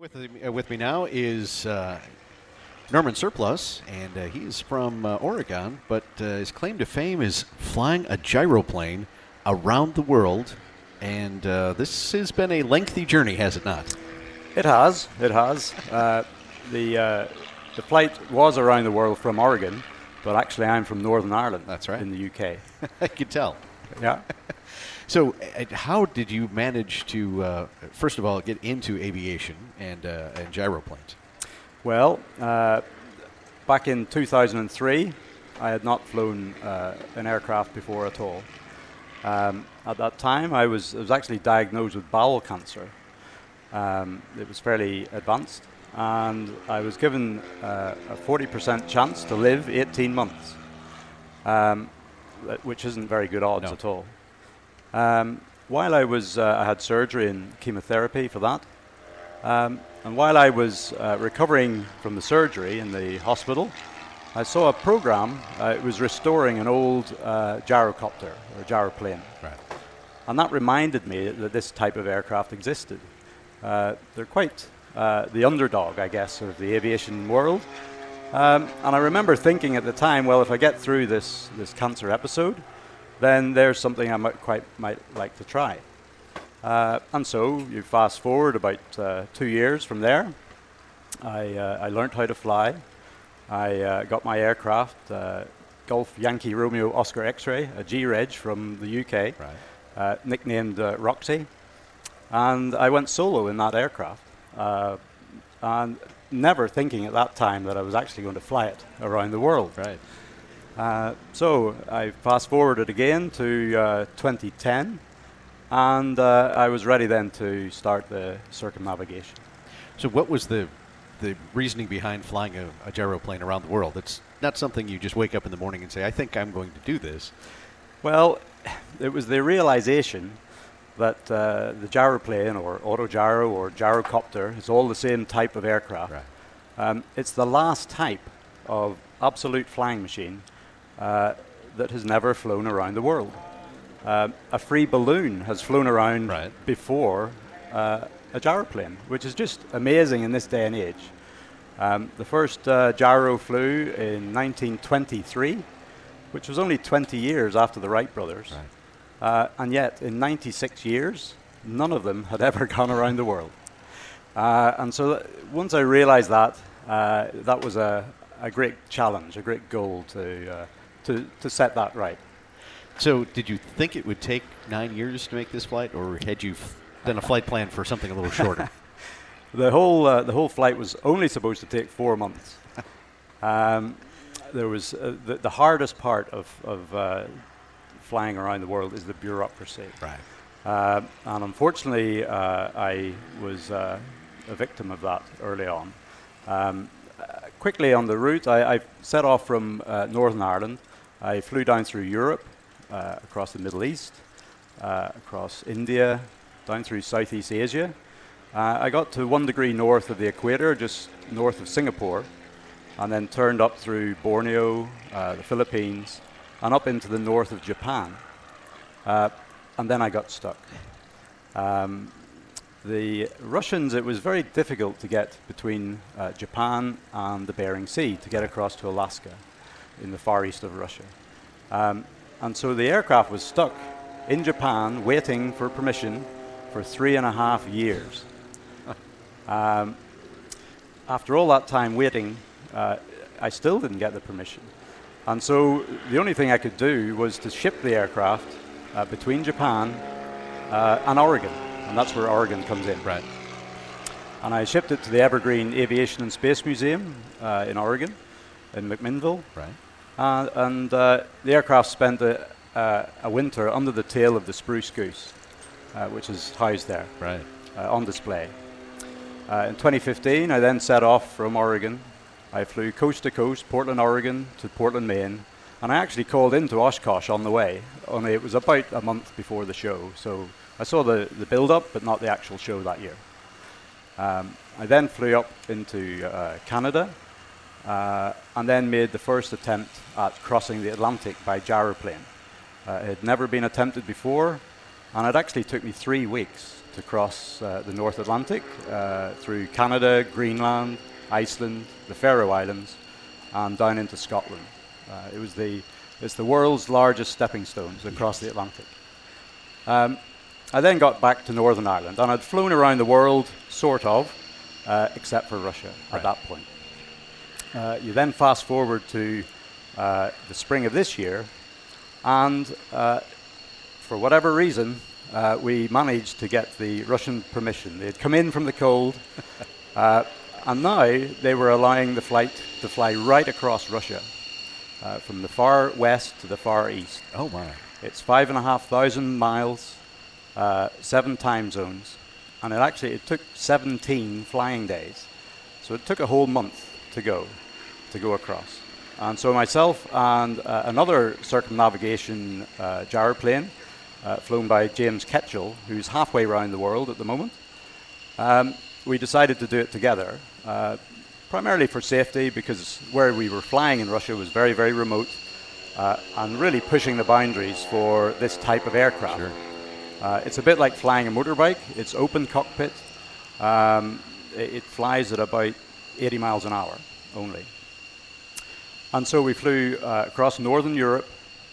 With me now is Norman Surplus, and he's from Oregon, but his claim to fame is flying a gyroplane around the world. And this has been a lengthy journey, has it not? It has. It has. The flight was around the world from Oregon, but actually I'm from Northern Ireland. That's right. In the UK. I could tell. Yeah. So, how did you manage to, first of all, get into aviation and gyroplanes? Well, back in 2003, I had not flown an aircraft before at all. At that time, I was actually diagnosed with bowel cancer. It was fairly advanced, and I was given a 40% chance to live 18 months, which isn't very good odds at all. While I was, I had surgery and chemotherapy for that. And while I was recovering from the surgery in the hospital, I saw a program. It was restoring an old gyrocopter or gyroplane. Right. And that reminded me that this type of aircraft existed. They're quite the underdog, I guess, of the aviation world. And I remember thinking at the time, well, if I get through this cancer episode, then there's something I might like to try. And so you fast forward about 2 years from there. I learned how to fly. I got my aircraft, Golf Yankee Romeo Oscar X-Ray, a G-Reg from the UK, right. Nicknamed Roxy. And I went solo in that aircraft. And never thinking at that time that I was actually going to fly it around the world. Right. So I fast forwarded again to 2010, and I was ready then to start the circumnavigation. So what was the reasoning behind flying a gyroplane around the world? It's not something you just wake up in the morning and say, I think I'm going to do this. Well, it was the realization that the gyroplane or autogyro or gyrocopter is all the same type of aircraft. Right. It's the last type of absolute flying machine that has never flown around the world. A free balloon has flown around right. before a gyroplane, which is just amazing in this day and age. The first gyro flew in 1923, which was only 20 years after the Wright brothers. Right. And yet, in 96 years, none of them had ever gone around the world. And so once I realized that, that was a great challenge, a great goal to set that right. So did you think it would take 9 years to make this flight, or had you done a flight plan for something a little shorter? The whole flight was only supposed to take 4 months. There was the hardest part of flying around the world is the bureaucracy. Right. And unfortunately, I was a victim of that early on. Quickly on the route, I set off from Northern Ireland. I flew down through Europe, across the Middle East, across India, down through Southeast Asia. I got to 1 degree north of the equator, just north of Singapore, and then turned up through Borneo, the Philippines, and up into the north of Japan. And then I got stuck. The Russians, it was very difficult to get between Japan and the Bering Sea to get across to Alaska in the far east of Russia. And so the aircraft was stuck in Japan waiting for permission for 3.5 years. After all that time waiting, I still didn't get the permission. And so the only thing I could do was to ship the aircraft between Japan and Oregon. And that's where Oregon comes in. Right. And I shipped it to the Evergreen Aviation and Space Museum in Oregon, in McMinnville. Right. And the aircraft spent a winter under the tail of the Spruce Goose, which is housed there. Right. On display. In 2015, I then set off from Oregon. I flew coast to coast, Portland, Oregon to Portland, Maine. And I actually called into Oshkosh on the way, only it was about a month before the show. So I saw the build-up, but not the actual show that year. I then flew up into Canada, and then made the first attempt at crossing the Atlantic by gyroplane. It had never been attempted before. And it actually took me 3 weeks to cross the North Atlantic through Canada, Greenland, Iceland, the Faroe Islands, and down into Scotland. It's the world's largest stepping stones across the Atlantic. I then got back to Northern Ireland, and I'd flown around the world, sort of, except for Russia at that point. You then fast forward to the spring of this year, and for whatever reason, we managed to get the Russian permission. They had come in from the cold, and now they were allowing the flight to fly right across Russia, from the far west to the far east. Oh my! It's 5,500 miles, 7 time zones, and it took 17 flying days. So it took a whole month to go across. And so myself and another circumnavigation gyroplane, flown by James Ketchell, who's halfway around the world at the moment, we decided to do it together, primarily for safety, because where we were flying in Russia was very, very remote, and really pushing the boundaries for this type of aircraft. Sure. It's a bit like flying a motorbike. It's open cockpit. It flies at about 80 miles an hour only. And so we flew across Northern Europe,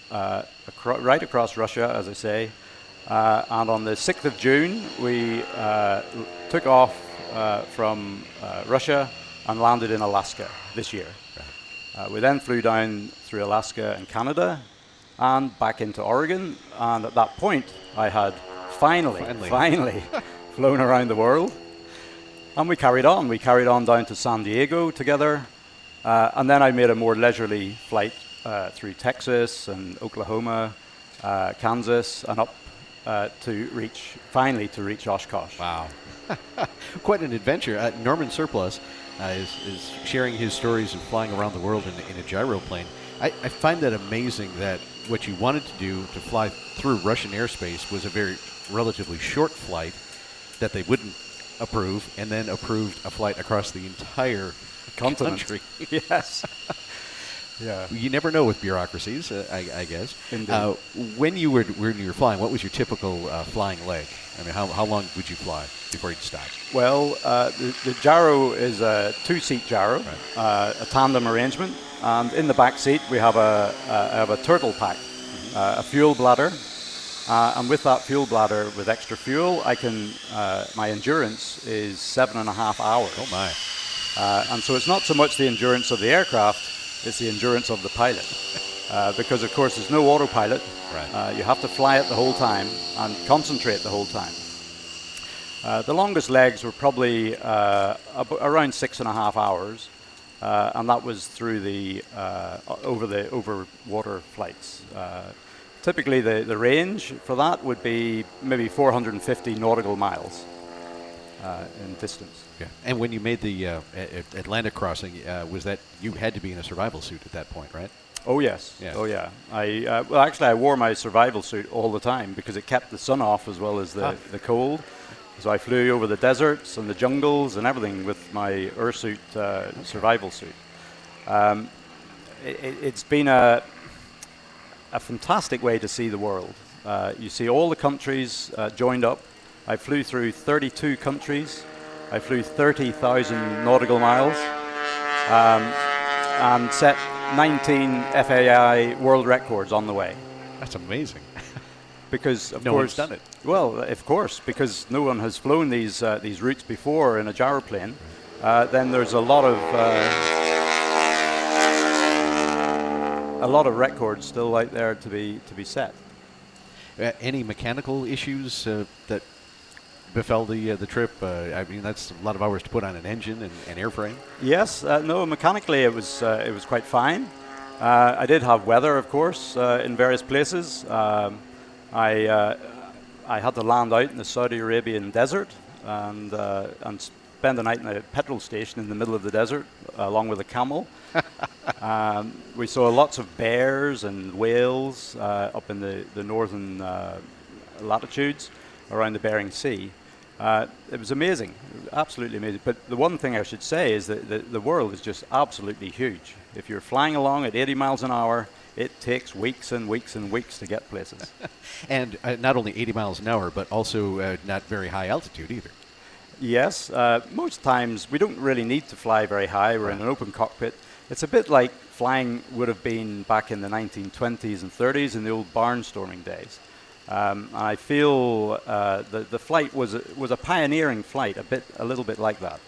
right across Russia, as I say, and on the 6th of June, we took off from Russia and landed in Alaska this year. We then flew down through Alaska and Canada and back into Oregon, and at that point, I had finally flown around the world. And we carried on. We carried on down to San Diego together, and then I made a more leisurely flight through Texas and Oklahoma, Kansas, and up finally to reach Oshkosh. Wow. Quite an adventure. Norman Surplus is sharing his stories of flying around the world in a gyroplane. I find that amazing that what you wanted to do to fly through Russian airspace was a very relatively short flight that they wouldn't approve, and then approved a flight across the entire continent. Country. Yes. Yeah. You never know with bureaucracies, I guess. Indeed. When you were flying, what was your typical flying leg? I mean, how long would you fly before you'd stop? Well, the gyro is a 2-seat gyro, a tandem arrangement, and in the back seat we have a turtle pack, a fuel bladder, and with that fuel bladder with extra fuel, my endurance is 7.5 hours. Oh my! And so it's not so much the endurance of the aircraft. It's the endurance of the pilot, because of course there's no autopilot. Right. You have to fly it the whole time and concentrate the whole time. The longest legs were probably around 6.5 hours, and that was through the over water flights. Typically, the range for that would be maybe 450 nautical miles in distance. Yeah. And when you made the Atlantic crossing, was that you had to be in a survival suit at that point, right? Oh yes. Yeah. Oh yeah. I wore my survival suit all the time because it kept the sun off as well as the cold. So I flew over the deserts and the jungles and everything with my Ursuit survival suit. It's been a fantastic way to see the world. You see all the countries joined up. I flew through 32 countries. I flew 30,000 nautical miles and set 19 FAI world records on the way. That's amazing. Because of no course, one's done it. Well, of course, because no one has flown these routes before in a gyroplane. Then there's a lot of records still out there to be set. Any mechanical issues that befell the trip? I mean, that's a lot of hours to put on an engine and airframe. Yes, no, mechanically it was quite fine. I did have weather, of course, in various places. I had to land out in the Saudi Arabian desert and spend the night in a petrol station in the middle of the desert, along with a camel. We saw lots of bears and whales up in the northern latitudes around the Bering Sea. It was amazing, absolutely amazing. But the one thing I should say is that the world is just absolutely huge. If you're flying along at 80 miles an hour, it takes weeks and weeks and weeks to get places. And not only 80 miles an hour, but also not very high altitude either. Yes, most times we don't really need to fly very high. We're in an open cockpit. It's a bit like flying would have been back in the 1920s and 30s in the old barnstorming days. I feel the flight was a pioneering flight, a little bit like that.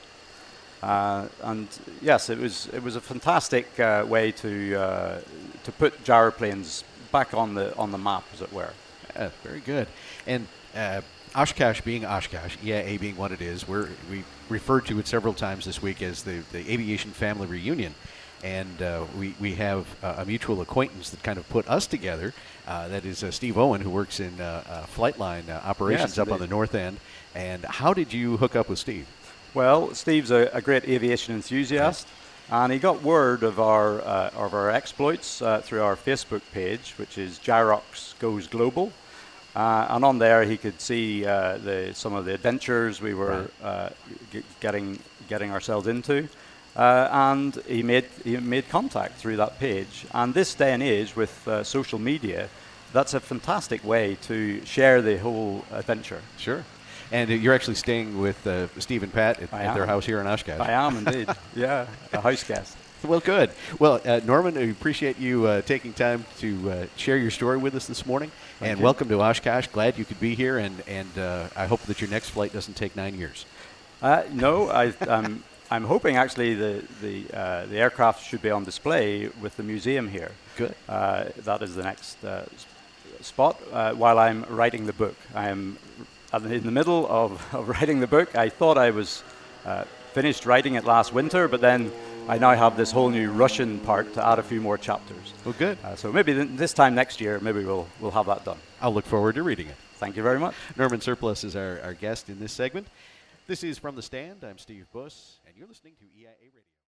And yes, it was a fantastic way to put gyroplanes back on the map, as it were. Very good. And Oshkosh being Oshkosh, EIA being what it is, we referred to it several times this week as the aviation family reunion. And we have a mutual acquaintance that kind of put us together. That is Steve Owen, who works in Flightline operations up on the north end. And how did you hook up with Steve? Well, Steve's a great aviation enthusiast, and he got word of our exploits through our Facebook page, which is Gyrox Goes Global. And on there, he could see some of the adventures we were getting ourselves into. And he made contact through that page. And this day and age, with social media, that's a fantastic way to share the whole adventure. Sure. And you're actually staying with Steve and Pat at their house here in Oshkosh. I am indeed. Yeah, a house guest. Well, good. Well, Norman, I appreciate you taking time to share your story with us this morning. Thank you. Welcome to Oshkosh. Glad you could be here, and I hope that your next flight doesn't take 9 years. No, I'm hoping actually the aircraft should be on display with the museum here. Good. That is the next spot while I'm writing the book. I am in the middle of writing the book. I thought I was finished writing it last winter, but then I now have this whole new Russian part to add a few more chapters. Well, good. So maybe this time next year, maybe we'll have that done. I'll look forward to reading it. Thank you very much. Norman Surplus is our guest in this segment. This is From the Stand. I'm Steve Buss, and you're listening to EIA Radio.